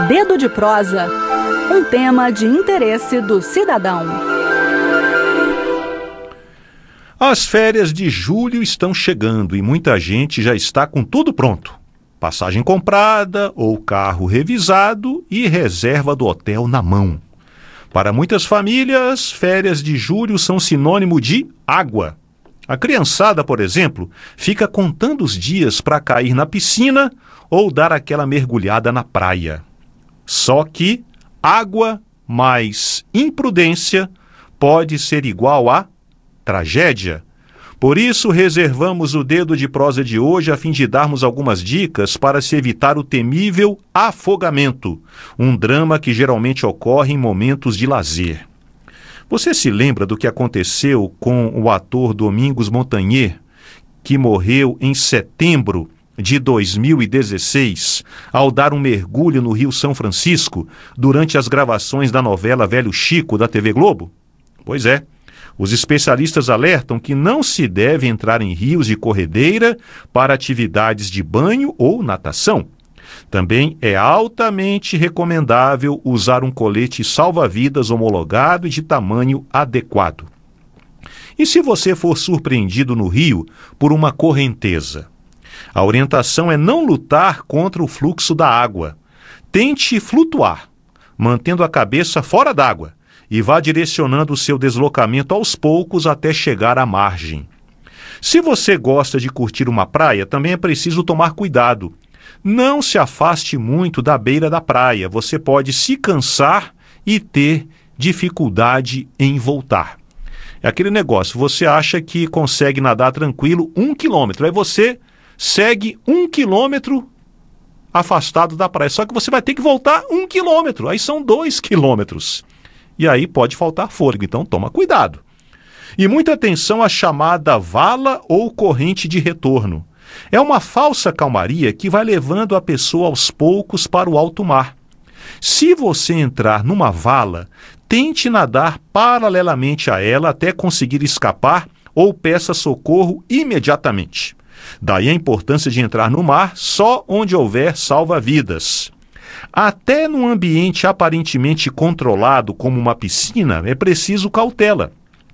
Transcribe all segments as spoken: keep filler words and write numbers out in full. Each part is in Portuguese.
Dedo de prosa, um tema de interesse do cidadão. As férias de julho estão chegando e muita gente já está com tudo pronto. Passagem comprada ou carro revisado e reserva do hotel na mão. Para muitas famílias, férias de julho são sinônimo de água. A criançada, por exemplo, fica contando os dias para cair na piscina ou dar aquela mergulhada na praia. Só que água mais imprudência pode ser igual a tragédia. Por isso, reservamos o Dedo de Prosa de hoje a fim de darmos algumas dicas para se evitar o temível afogamento, um drama que geralmente ocorre em momentos de lazer. Você se lembra do que aconteceu com o ator Domingos Montanher, que morreu em setembro de dois mil e dezesseis, ao dar um mergulho no Rio São Francisco durante as gravações da novela Velho Chico da T V Globo? Pois é. Os especialistas alertam que não se deve entrar em rios de corredeira para atividades de banho ou natação. Também é altamente recomendável usar um colete salva-vidas homologado e de tamanho adequado. E se você for surpreendido no rio por uma correnteza? A orientação é não lutar contra o fluxo da água. Tente flutuar, mantendo a cabeça fora d'água, e vá direcionando o seu deslocamento aos poucos até chegar à margem. Se você gosta de curtir uma praia, também é preciso tomar cuidado. Não se afaste muito da beira da praia, você pode se cansar e ter dificuldade em voltar. É aquele negócio, você acha que consegue nadar tranquilo um quilômetro, aí você segue um quilômetro afastado da praia, só que você vai ter que voltar um quilômetro, aí são dois quilômetros. E aí pode faltar fôlego, então toma cuidado. E muita atenção à chamada vala ou corrente de retorno. É uma falsa calmaria que vai levando a pessoa aos poucos para o alto mar. Se você entrar numa vala, tente nadar paralelamente a ela até conseguir escapar ou peça socorro imediatamente. Daí a importância de entrar no mar só onde houver salva-vidas. Até num ambiente aparentemente controlado como uma piscina, é preciso cautela.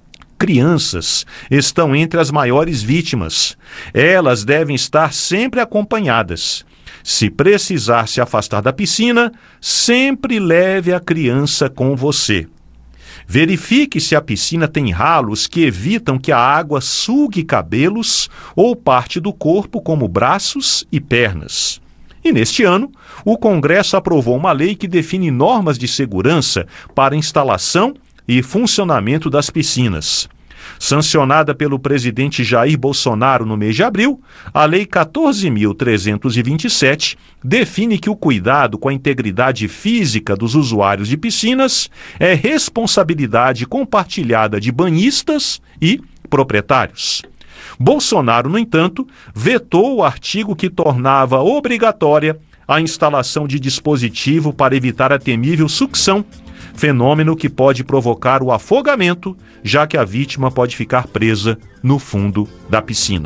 Crianças estão entre as maiores vítimas. Elas devem estar sempre acompanhadas. Se precisar se afastar da piscina, sempre leve a criança com você. Verifique se a piscina tem ralos que evitam que a água sugue cabelos ou parte do corpo, como braços e pernas. E neste ano, o Congresso aprovou uma lei que define normas de segurança para instalação e funcionamento das piscinas. Sancionada pelo presidente Jair Bolsonaro no mês de abril, a Lei quatorze mil trezentos e vinte e sete define que o cuidado com a integridade física dos usuários de piscinas é responsabilidade compartilhada de banhistas e proprietários. Bolsonaro, no entanto, vetou o artigo que tornava obrigatória a instalação de dispositivo para evitar a temível sucção, fenômeno que pode provocar o afogamento, já que a vítima pode ficar presa no fundo da piscina.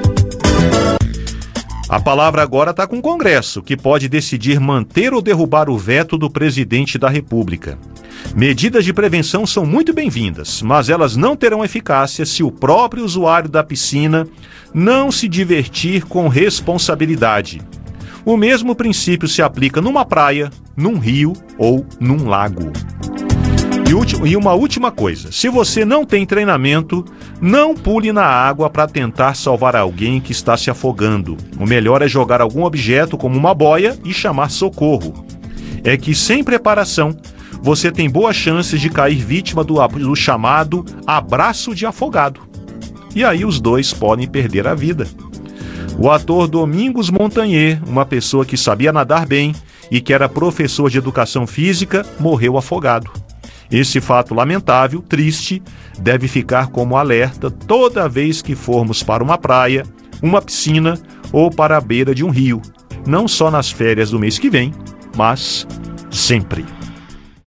A palavra agora está com o Congresso, que pode decidir manter ou derrubar o veto do presidente da República. Medidas de prevenção são muito bem-vindas, mas elas não terão eficácia se o próprio usuário da piscina não se divertir com responsabilidade. O mesmo princípio se aplica numa praia, num rio ou num lago. E, ulti- e uma última coisa, se você não tem treinamento, não pule na água para tentar salvar alguém que está se afogando. O melhor é jogar algum objeto como uma boia e chamar socorro. É que sem preparação, você tem boas chances de cair vítima do, do chamado abraço de afogado. E aí os dois podem perder a vida. O ator Domingos Montanher, uma pessoa que sabia nadar bem e que era professor de educação física, morreu afogado. Esse fato lamentável, triste, deve ficar como alerta toda vez que formos para uma praia, uma piscina ou para a beira de um rio. Não só nas férias do mês que vem, mas sempre.